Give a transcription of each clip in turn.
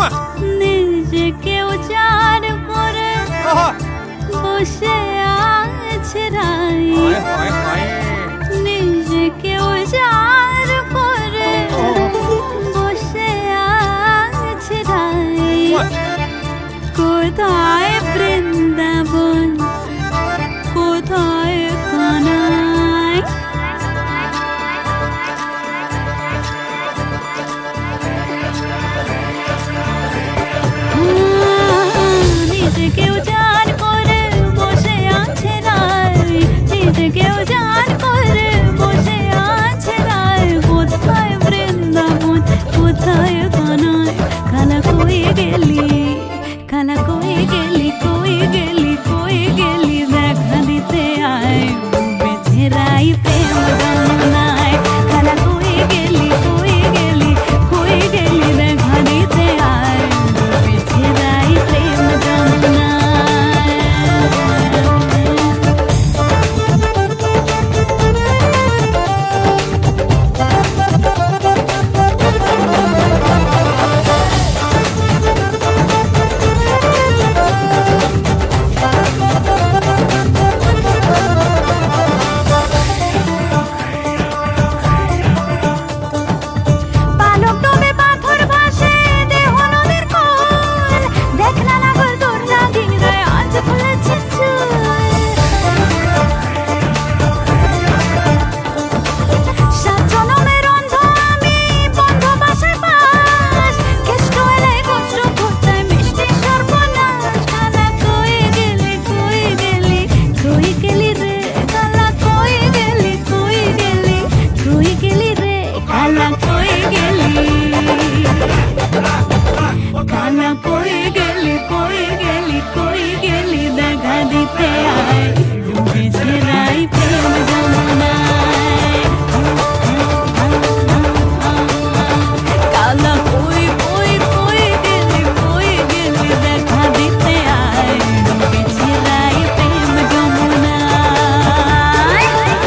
নিজেকে উজাড় করে বসে আছে রাই, নিজেকে উজাড় করে বসে আছে রাই। কোথায় বৃন্দাবন, কোথায় কানাই? নিজেকে উজাড় করে বসে আছে রাই, নিজেকে উজাড় করে বসে আছে রাই। কোথায় বৃন্দাবন, কোথায় কানাই? কালা কই গেলি, কালা কই গেলি, কই গেলি, কই গেলি? দেখা দিতে আয় বেঁচে রাই প্রেম যমুনায়। কালা কই গেলি, কই গেলি, কই গেলি? দেখা দিতে আয় বেঁচে রাই প্রেম যমুনায়। কালা কই গেলি, কই গেলি, কই গেলি? দেখা দিতে আয় বেঁচে রাই প্রেম যমুনায়। কালা কই কই কই গেলি, কই গেলি? দেখা দিতে আয় বেঁচে রাই প্রেম যমুনায়।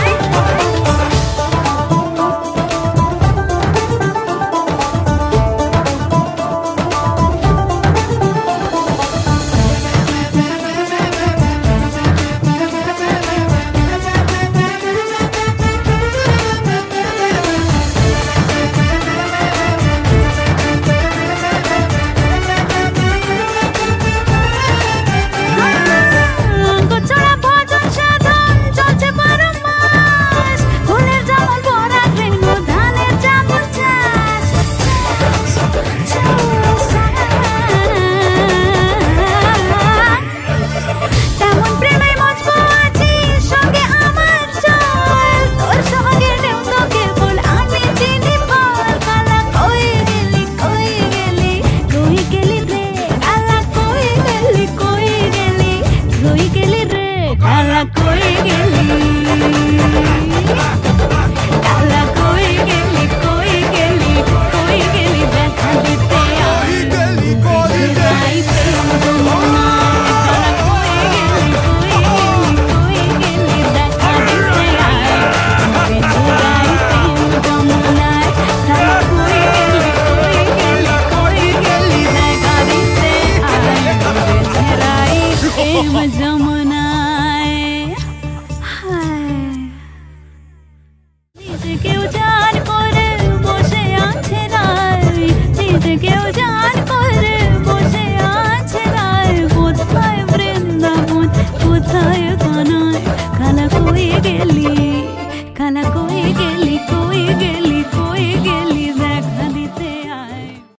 কালা কই গেলি, কালা কই গেলি, কই গেলি, কই গেলি? দেখা দিতে আয় বেঁচে রাই প্রেম যমুনায়। কালা কই গেলি, কই গেলি, কই গেলি? দেখা দিতে আয় বেঁচে রাই প্রেম যমুনায়। কালা কই গেলি, কই গেলি, কই গেলি? দেখা দিতে আয় বেঁচে রাই প্রেম যমুনায়। নিজেকে উজাড় করে বসে আছে রাই, নিজেকে